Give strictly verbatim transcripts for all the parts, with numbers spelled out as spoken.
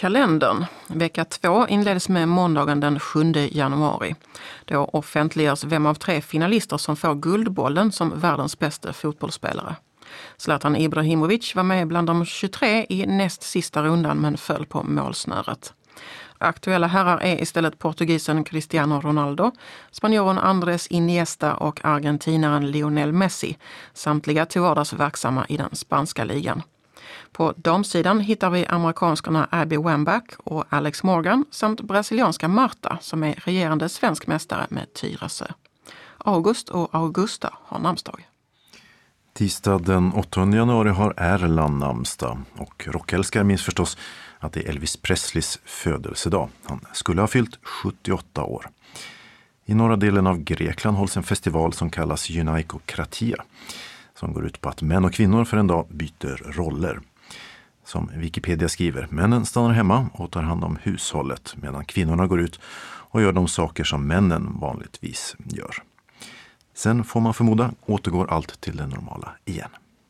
kalendern. Vecka två inleds med måndagen den sjunde januari. Då offentliggörs vem av tre finalister som får Guldbollen som världens bästa fotbollsspelare. Zlatan Ibrahimovic var med bland de tjugotre i näst sista rundan men föll på målsnöret. Aktuella herrar är istället portugisen Cristiano Ronaldo, spanjoren Andres Iniesta och argentinaren Lionel Messi, samtliga till vardags verksamma i den spanska ligan. På damsidan hittar vi amerikanskarna Abby Wambach och Alex Morgan samt brasilianska Marta som är regerande svensk mästare med Tyresö. August och Augusta har namnsdag. Tisdag den åttonde januari har Erland namnsdag och rockälskare minns förstås att det är Elvis Presleys födelsedag. Han skulle ha fyllt sjuttioåtta år. I norra delen av Grekland hålls en festival som kallas Gynaikokratia som går ut på att män och kvinnor för en dag byter roller. Som Wikipedia skriver, männen stannar hemma och tar hand om hushållet medan kvinnorna går ut och gör de saker som männen vanligtvis gör. Sen får man förmoda återgår allt till det normala igen.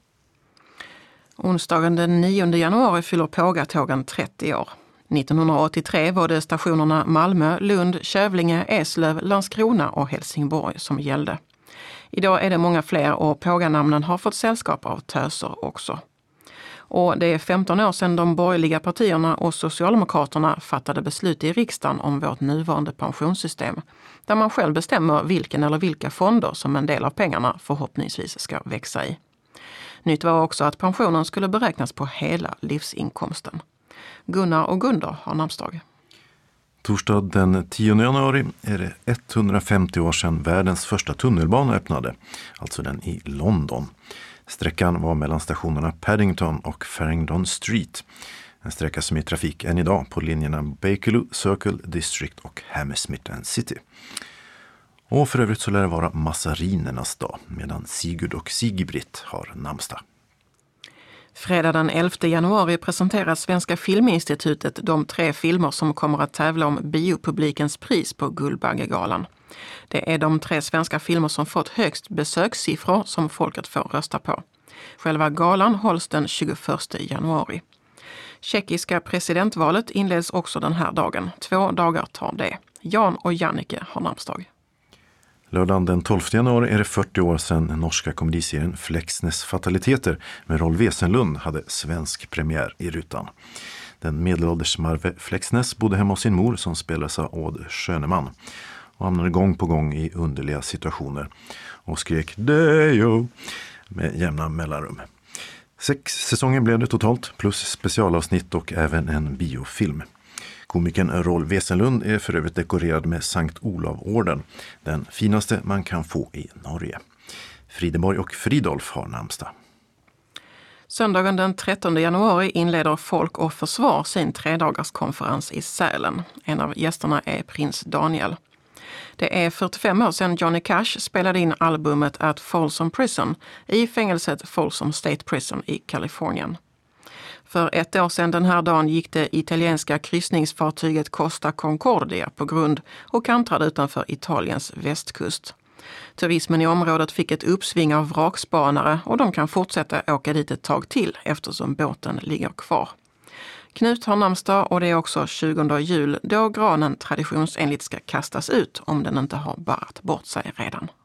Onsdagen den nionde januari fyller Pågatågen trettio år. nittonhundraåttiotre var det stationerna Malmö, Lund, Kävlinge, Eslöv, Landskrona och Helsingborg som gällde. Idag är det många fler och Påganamnen har fått sällskap av töser också. Och det är femton år sedan de borgerliga partierna och Socialdemokraterna fattade beslut i riksdagen om vårt nuvarande pensionssystem, där man själv bestämmer vilken eller vilka fonder som en del av pengarna förhoppningsvis ska växa i. Nytt var också att pensionen skulle beräknas på hela livsinkomsten. Gunnar och Gunder har namnsdag. Torsdag den tionde januari är det etthundrafemtio år sedan världens första tunnelbana öppnade, alltså den i London. Sträckan var mellan stationerna Paddington och Farringdon Street. En sträcka som är i trafik än idag på linjerna Bakerloo, Circle, District och Hammersmith and City. Och för övrigt så lär det vara massarinernas dag medan Sigurd och Sigbrit har namnsdag. Fredag den elfte januari presenterar Svenska Filminstitutet de tre filmer som kommer att tävla om biopublikens pris på Guldbaggegalan. Det är de tre svenska filmer som fått högst besökssiffror som folket får rösta på. Själva galan hålls den tjugoförsta januari. Tjeckiska presidentvalet inleds också den här dagen. Två dagar tar det. Jan och Jannike har namnsdag. Lördagen den tolfte januari är det fyrtio år sedan den norska komediserien Fleksnes fataliteter med Rolf Wesenlund hade svensk premiär i rutan. Den medelålders Marve Fleksnes bodde hemma hos sin mor som spelades av Odd Schöneman och hamnade gång på gång i underliga situationer och skrek Dejo med jämna mellanrum. Sex säsonger blev det totalt plus specialavsnitt och även en biofilm. Komikern Rolf Wesenlund är för övrigt dekorerad med Sankt Olav-orden, den finaste man kan få i Norge. Frideborg och Fridolf har namnsdag. Söndagen den trettonde januari inleder Folk och Försvar sin tredagarskonferens i Sälen. En av gästerna är prins Daniel. Det är fyrtiofem år sedan Johnny Cash spelade in albumet At Folsom Prison i fängelset Folsom State Prison i Kalifornien. För ett år sedan den här dagen gick det italienska kryssningsfartyget Costa Concordia på grund och kantrade utanför Italiens västkust. Turismen i området fick ett uppsving av vrakspanare och de kan fortsätta åka dit ett tag till eftersom båten ligger kvar. Knut har namnsdag och det är också tjugonde jul då granen traditionsenligt ska kastas ut om den inte har barrat bort sig redan.